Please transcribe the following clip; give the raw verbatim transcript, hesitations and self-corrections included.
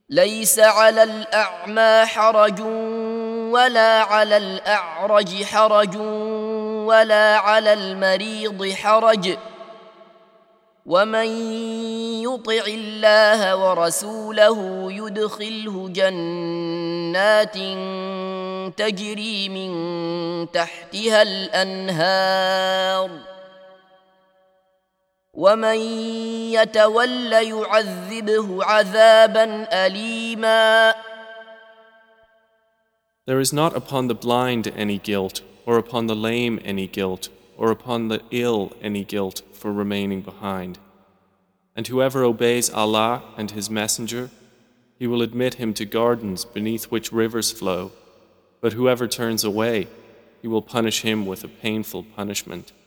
ليس على الأعمى حرج ولا على الأعرج حرج ولا على المريض حرج ومن يطع الله ورسوله يدخله جنات تجري من تحتها الأنهار ومن يتول يعذبه عذابا أليما. There is not upon the blind any guilt, or upon the lame any guilt, or upon the ill any guilt for remaining behind. And whoever obeys Allah and His Messenger, He will admit him to gardens beneath which rivers flow, but whoever turns away, He will punish him with a painful punishment.